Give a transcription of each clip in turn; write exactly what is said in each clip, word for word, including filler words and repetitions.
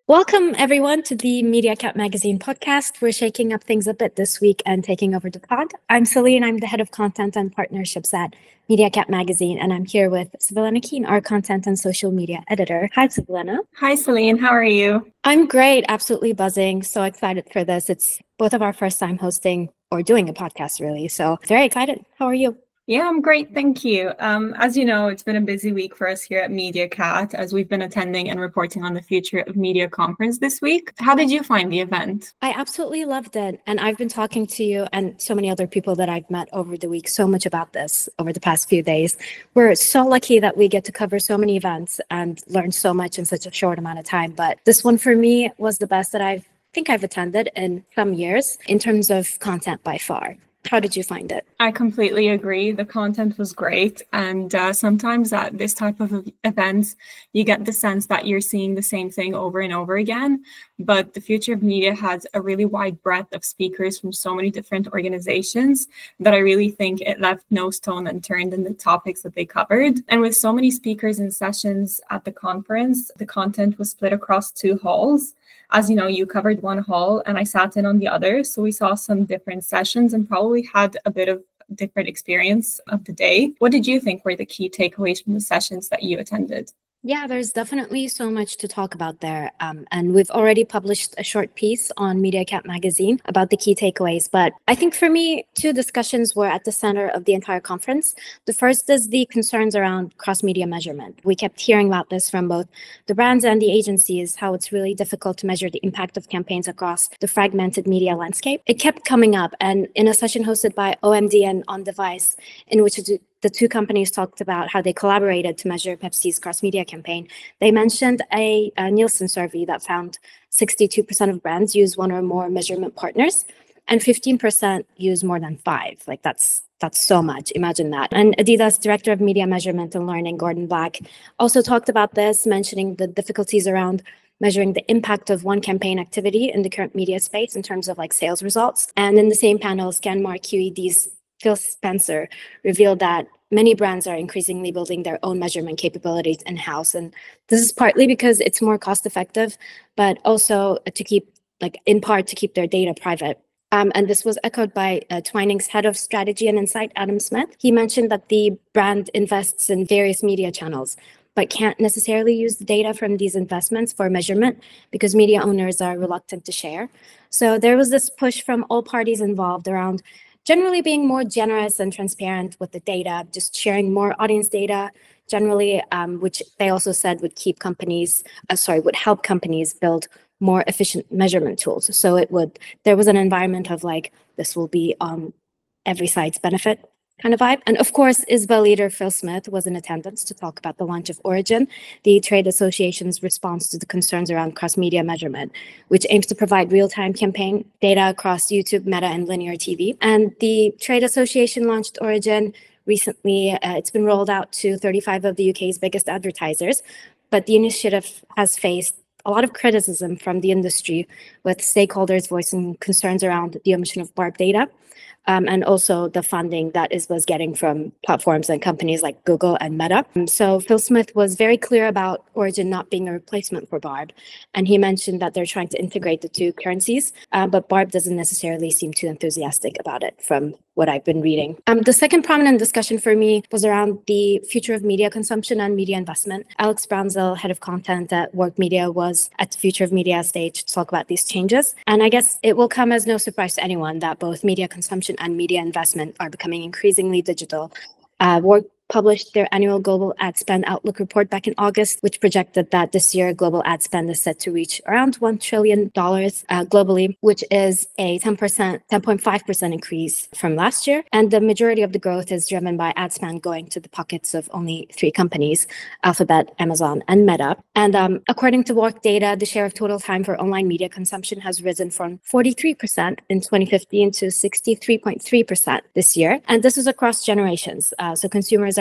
Welcome, everyone, to the MediaCat Magazine podcast. We're shaking up things a bit this week and taking over the pod. I'm Celine. I'm the head of content and partnerships at MediaCat Magazine, and I'm here with Sibilena Keane, our content and social media editor. Hi, Sibilena. Hi, Celine. How are you? I'm great. Absolutely buzzing. So excited for this. It's both of our first time hosting or doing a podcast, really. So very excited. How are you? Yeah, I'm great. Thank you. Um, as you know, it's been a busy week for us here at MediaCat as we've been attending and reporting on the Future of Media conference this week. How did you find the event? I absolutely loved it. And I've been talking to you and so many other people that I've met over the week so much about this over the past few days. We're so lucky that we get to cover so many events and learn so much in such a short amount of time. But this one for me was the best that I've think I've attended in some years in terms of content by far. How did you find it? I completely agree. The content was great. And uh, sometimes at this type of events, you get the sense that you're seeing the same thing over and over again. But the Future of Media has a really wide breadth of speakers from so many different organizations that I really think it left no stone unturned in the topics that they covered. And with so many speakers and sessions at the conference, the content was split across two halls. As you know, you covered one hall and I sat in on the other. So we saw some different sessions and probably had a bit of different experience of the day. What did you think were the key takeaways from the sessions that you attended? Yeah, there's definitely so much to talk about there. Um, and we've already published a short piece on MediaCat Magazine about the key takeaways. But I think for me, two discussions were at the center of the entire conference. The first is the concerns around cross-media measurement. We kept hearing about this from both the brands and the agencies, how it's really difficult to measure the impact of campaigns across the fragmented media landscape. It kept coming up. And in a session hosted by O M D and On Device, in which the two companies talked about how they collaborated to measure Pepsi's cross-media campaign. They mentioned a, a Nielsen survey that found sixty-two percent of brands use one or more measurement partners, and fifteen percent use more than five. Like that's that's so much. Imagine that. And Adidas Director of Media Measurement and Learning, Gordon Black, also talked about this, mentioning the difficulties around measuring the impact of one campaign activity in the current media space in terms of like sales results. And in the same panel, Scanmar Q E D's Phil Spencer revealed that many brands are increasingly building their own measurement capabilities in-house. And this is partly because it's more cost-effective, but also to keep, like in part, to keep their data private. Um, and this was echoed by uh, Twining's head of strategy and insight, Adam Smith. He mentioned that the brand invests in various media channels, but can't necessarily use the data from these investments for measurement because media owners are reluctant to share. So there was this push from all parties involved around generally being more generous and transparent with the data, just sharing more audience data generally, um, which they also said would keep companies, uh, sorry, would help companies build more efficient measurement tools. So it would, there was an environment of like, this will be on every side's benefit kind of vibe. And of course, ISBA leader Phil Smith was in attendance to talk about the launch of Origin, the trade association's response to the concerns around cross-media measurement, which aims to provide real-time campaign data across YouTube, Meta, and linear T V. And the trade association launched Origin recently. Uh, it's been rolled out to thirty-five of the U K's biggest advertisers, but the initiative has faced a lot of criticism from the industry, with stakeholders voicing concerns around the omission of B A R B data. Um, and also the funding that is was getting from platforms and companies like Google and Meta. Um, so Phil Smith was very clear about Origin not being a replacement for B A R B. And he mentioned that they're trying to integrate the two currencies, uh, but B A R B doesn't necessarily seem too enthusiastic about it from what I've been reading. Um, the second prominent discussion for me was around the future of media consumption and media investment. Alex Brownsill, head of content at Work Media, was at the Future of Media stage to talk about these changes. And I guess it will come as no surprise to anyone that both media consumption and media investment are becoming increasingly digital. Uh, Work published their annual global ad spend outlook report back in August, which projected that this year global ad spend is set to reach around one trillion dollars uh, globally, which is a ten percent, ten point five percent increase from last year. And the majority of the growth is driven by ad spend going to the pockets of only three companies, Alphabet, Amazon, and Meta. And um, according to Work data, the share of total time for online media consumption has risen from forty-three percent in twenty fifteen to sixty-three point three percent this year. And this is across generations. Uh, so consumers are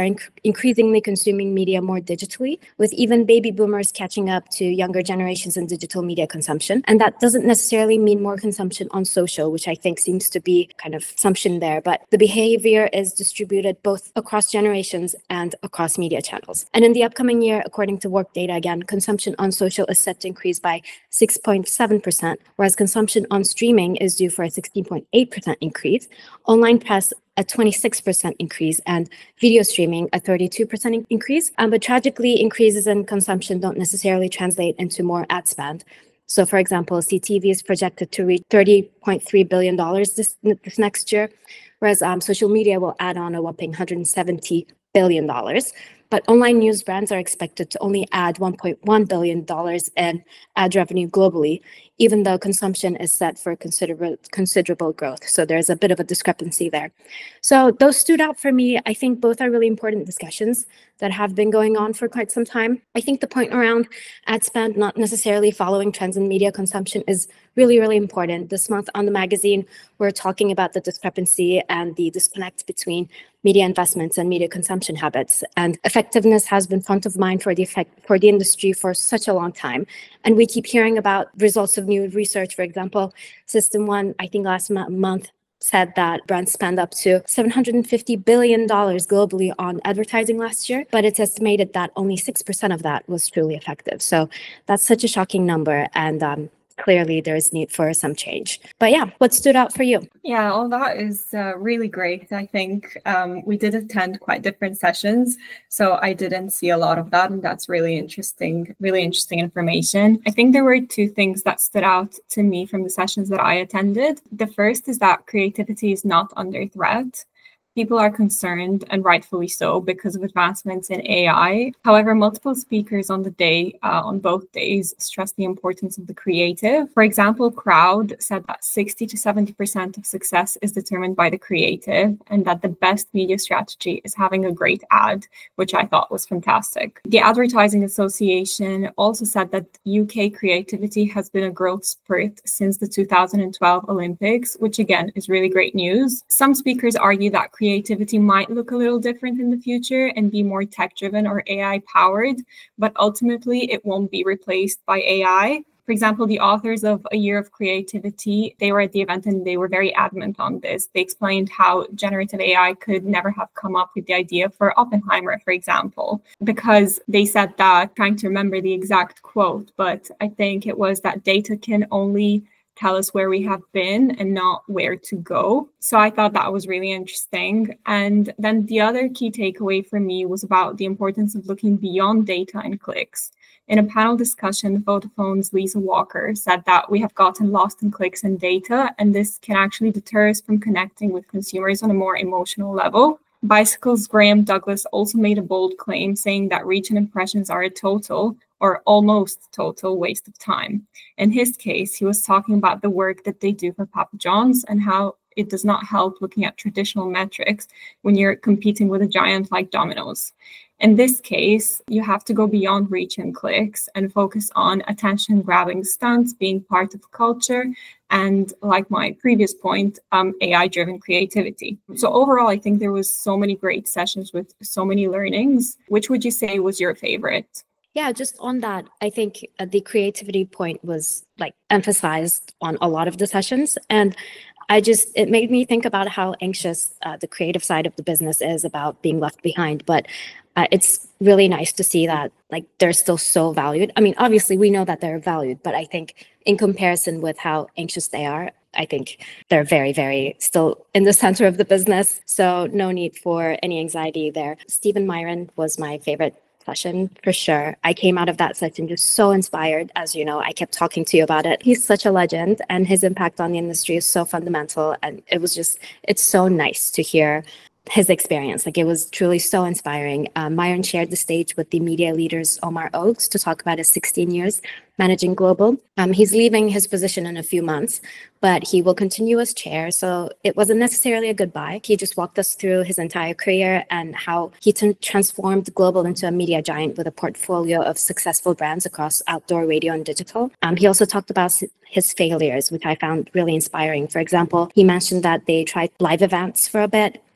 are inc- increasingly consuming media more digitally, with even baby boomers catching up to younger generations in digital media consumption. And that doesn't necessarily mean more consumption on social, which I think seems to be kind of assumption there, but the behavior is distributed both across generations and across media channels. And in the upcoming year, according to Work Data again, consumption on social is set to increase by six point seven percent, whereas consumption on streaming is due for a sixteen point eight percent increase, online press a twenty-six percent increase, and video streaming a thirty-two percent increase. Um, but tragically, increases in consumption don't necessarily translate into more ad spend. So, for example, C T V is projected to reach thirty point three billion dollars this, this next year, whereas um, social media will add on a whopping one hundred seventy billion dollars. But online news brands are expected to only add one point one billion dollars in ad revenue globally, even though consumption is set for considerable considerable growth. So there's a bit of a discrepancy there. So those stood out for me. I think both are really important discussions that have been going on for quite some time. I think the point around ad spend not necessarily following trends in media consumption is really, really important. This month on the magazine, we're talking about the discrepancy and the disconnect between media investments and media consumption habits. And effectiveness has been front of mind for the effect for the industry for such a long time. And we keep hearing about results of new research. For example, System One, I think last mo- month, said that brands spent up to seven hundred fifty billion dollars globally on advertising last year, but it's estimated that only six percent of that was truly effective. So that's such a shocking number. And um, clearly there is need for some change. But yeah, what stood out for you? Yeah, all that is uh, really great. I think um, we did attend quite different sessions, so I didn't see a lot of that, and that's really interesting, really interesting information. I think there were two things that stood out to me from the sessions that I attended. The first is that creativity is not under threat. People are concerned, and rightfully so, because of advancements in A I. However, multiple speakers on the day, uh, on both days, stressed the importance of the creative. For example, Crowd said that sixty to seventy percent of success is determined by the creative, and that the best media strategy is having a great ad, which I thought was fantastic. The Advertising Association also said that U K creativity has been a growth spurt since the two thousand twelve Olympics, which again is really great news. Some speakers argue that creativity might look a little different in the future and be more tech-driven or A I-powered, but ultimately it won't be replaced by A I. For example, the authors of A Year of Creativity, they were at the event and they were very adamant on this. They explained how generative A I could never have come up with the idea for Oppenheimer, for example, because they said that, trying to remember the exact quote, but I think it was that data can only tell us where we have been and not where to go. So I thought that was really interesting. And then the other key takeaway for me was about the importance of looking beyond data and clicks. In a panel discussion, Vodafone's Lisa Walker said that we have gotten lost in clicks and data, and this can actually deter us from connecting with consumers on a more emotional level. Bicycle's Graham Douglas also made a bold claim, saying that reach and impressions are a total or almost total waste of time. In his case, he was talking about the work that they do for Papa John's and how it does not help looking at traditional metrics when you're competing with a giant like Domino's. In this case, you have to go beyond reach and clicks and focus on attention-grabbing stunts being part of culture and, like my previous point, um, A I-driven creativity. So overall, I think there was so many great sessions with so many learnings. Which would you say was your favorite? Yeah, just on that, I think uh, the creativity point was like emphasized on a lot of the sessions. And I just, it made me think about how anxious uh, the creative side of the business is about being left behind. But uh, it's really nice to see that like they're still so valued. I mean, obviously we know that they're valued, but I think in comparison with how anxious they are, I think they're very, very still in the center of the business. So no need for any anxiety there. Stephen Myron was my favorite session for sure. I came out of that session just so inspired. As you know, I kept talking to you about it. He's such a legend and his impact on the industry is so fundamental. And it was just, it's so nice to hear his experience. Like it was truly so inspiring. Um, Myron shared the stage with the media leaders Omar Oakes to talk about his sixteen years managing global. Um, he's leaving his position in a few months, but he will continue as chair. So it wasn't necessarily a goodbye. He just walked us through his entire career and how he t- transformed global into a media giant with a portfolio of successful brands across outdoor, radio, and digital. Um, he also talked about his failures, which I found really inspiring. For example, he mentioned that they tried live events for a bit,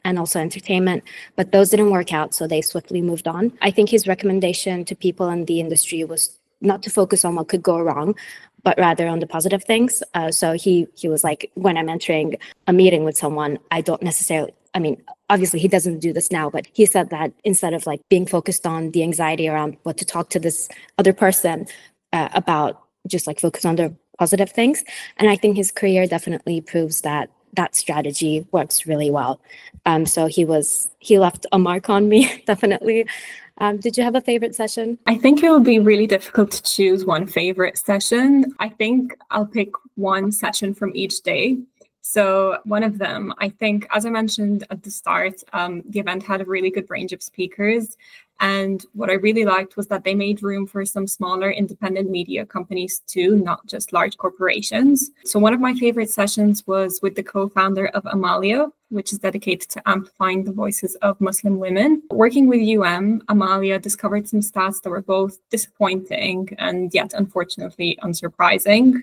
and also entertainment, but those didn't work out, so they swiftly moved on. I think his recommendation to people in the industry was not to focus on what could go wrong, but rather on the positive things. Uh, so he he was like, when I'm entering a meeting with someone, I don't necessarily, I mean, obviously he doesn't do this now, but he said that instead of like being focused on the anxiety around what to talk to this other person uh, about, just like focus on the positive things. And I think his career definitely proves that that strategy works really well. Um, so he was, he left a mark on me, definitely. Um, did you have a favorite session? I think it would be really difficult to choose one favorite session. I think I'll pick one session from each day. So one of them, I think, as I mentioned at the start, um, the event had a really good range of speakers. And what I really liked was that they made room for some smaller independent media companies too, not just large corporations. So one of my favorite sessions was with the co-founder of Amalia, which is dedicated to amplifying the voices of Muslim women. Working with U M, Amalia discovered some stats that were both disappointing and yet unfortunately unsurprising.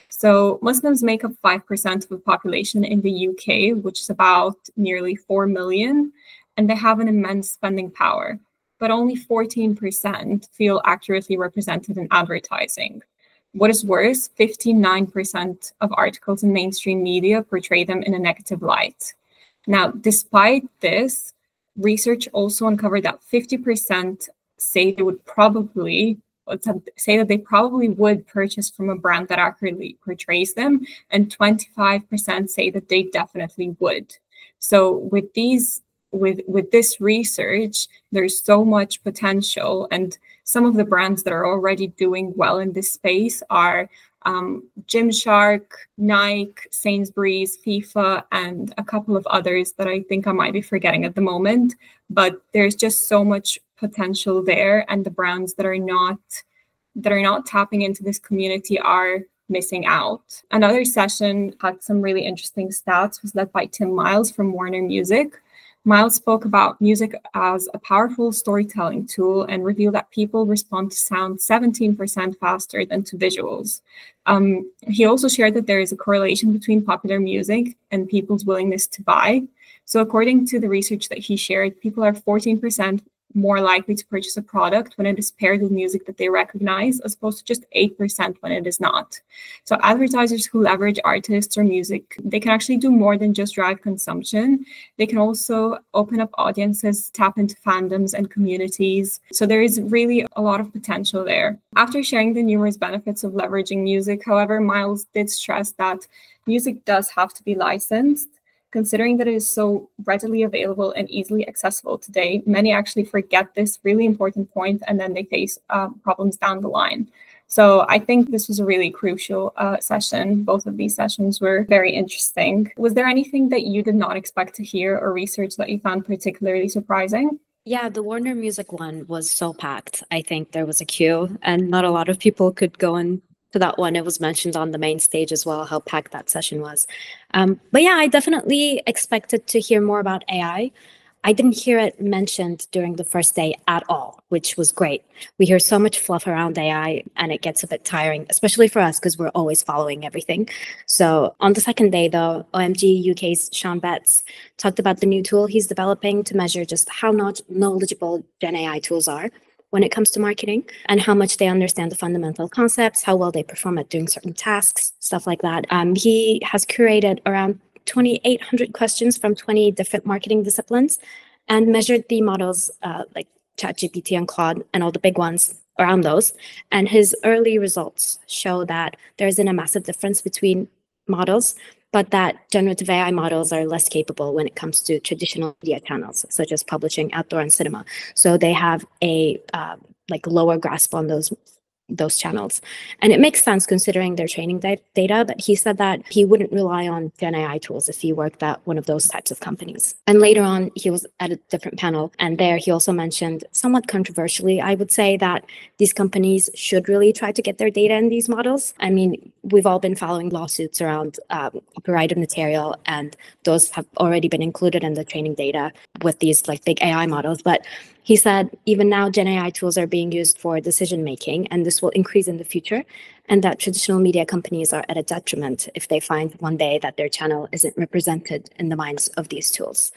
So Muslims make up five percent of the population in the U K, which is about nearly four million, and they have an immense spending power. But only fourteen percent feel accurately represented in advertising. What is worse, fifty-nine percent of articles in mainstream media portray them in a negative light. Now, despite this, research also uncovered that fifty percent say they would probably, say that they probably would purchase from a brand that accurately portrays them, and twenty-five percent say that they definitely would. So with these With, with this research, there's so much potential, and some of the brands that are already doing well in this space are um, Gymshark, Nike, Sainsbury's, FIFA, and a couple of others that I think I might be forgetting at the moment. But there's just so much potential there, and the brands that are not that are not tapping into this community are missing out. Another session had some really interesting stats, was led by Tim Miles from Warner Music. Miles spoke about music as a powerful storytelling tool and revealed that people respond to sound seventeen percent faster than to visuals. Um, he also shared that there is a correlation between popular music and people's willingness to buy. So according to the research that he shared, people are fourteen percent more likely to purchase a product when it is paired with music that they recognize, as opposed to just eight percent when it is not. So advertisers who leverage artists or music, they can actually do more than just drive consumption. They can also open up audiences, tap into fandoms and communities. So there is really a lot of potential there. After sharing the numerous benefits of leveraging music, however, Miles did stress that music does have to be licensed. Considering that it is so readily available and easily accessible today, many actually forget this really important point, and then they face uh, problems down the line. So I think this was a really crucial uh, session. Both of these sessions were very interesting. Was there anything that you did not expect to hear or research that you found particularly surprising? Yeah, the Warner Music one was so packed. I think there was a queue, and not a lot of people could go in to that one. It was mentioned on the main stage as well, how packed that session was. Um, but yeah, I definitely expected to hear more about A I. I didn't hear it mentioned during the first day at all, which was great. We hear so much fluff around A I, and it gets a bit tiring, especially for us because we're always following everything. So on the second day, though, O M G U K's Sean Betts talked about the new tool he's developing to measure just how not knowledgeable Gen A I tools are when it comes to marketing, and how much they understand the fundamental concepts, how well they perform at doing certain tasks, stuff like that. Um, he has curated around twenty-eight hundred questions from twenty different marketing disciplines and measured the models uh, like ChatGPT and Claude and all the big ones around those. And his early results show that there isn't a massive difference between models, but that generative A I models are less capable when it comes to traditional media channels, such as publishing, outdoor, and cinema. So they have a uh, like lower grasp on those those channels. And it makes sense considering their training da- data, but he said that he wouldn't rely on Gen A I tools if he worked at one of those types of companies. And later on, he was at a different panel, and there he also mentioned, somewhat controversially, I would say, that these companies should really try to get their data in these models. I mean, we've all been following lawsuits around um, copyrighted material, and those have already been included in the training data with these like big A I models. But he said, even now, Gen A I tools are being used for decision-making, and this will increase in the future, and that traditional media companies are at a detriment if they find one day that their channel isn't represented in the minds of these tools.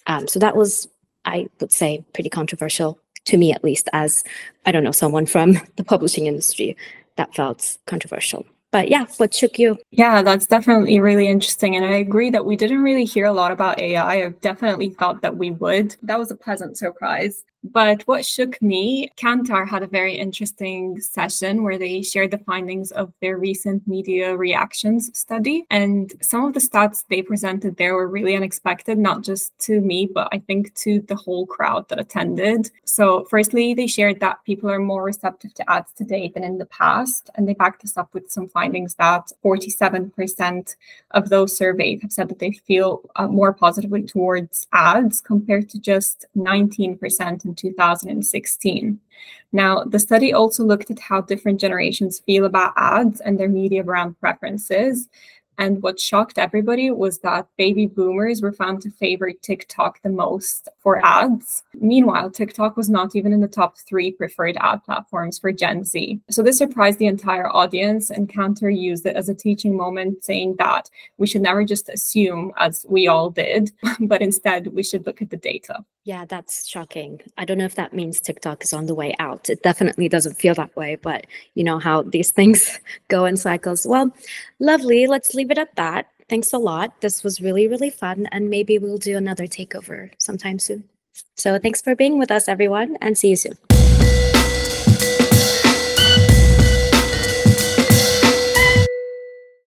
Um, so that was, I would say, pretty controversial to me, at least, as, I don't know, someone from the publishing industry. That felt controversial. But yeah, what shook you? Yeah, that's definitely really interesting. And I agree that we didn't really hear a lot about A I. I definitely thought that we would. That was a pleasant surprise. But what shook me, Kantar had a very interesting session where they shared the findings of their recent media reactions study. And some of the stats they presented there were really unexpected, not just to me, but I think to the whole crowd that attended. So firstly, they shared that people are more receptive to ads today than in the past. And they backed this up with some findings that forty-seven percent of those surveyed have said that they feel uh, more positively towards ads compared to just nineteen percent in two thousand sixteen. Now, the study also looked at how different generations feel about ads and their media brand preferences. And what shocked everybody was that baby boomers were found to favor TikTok the most for ads. Meanwhile, TikTok was not even in the top three preferred ad platforms for Gen Z. So this surprised the entire audience, and Kantar used it as a teaching moment, saying that we should never just assume, as we all did, but instead we should look at the data. Yeah, that's shocking. I don't know if that means TikTok is on the way out. It definitely doesn't feel that way, but you know how these things go in cycles. Well, lovely. Let's leave it at that. Thanks a lot. This was really, really fun. And maybe we'll do another takeover sometime soon. So thanks for being with us, everyone, and see you soon.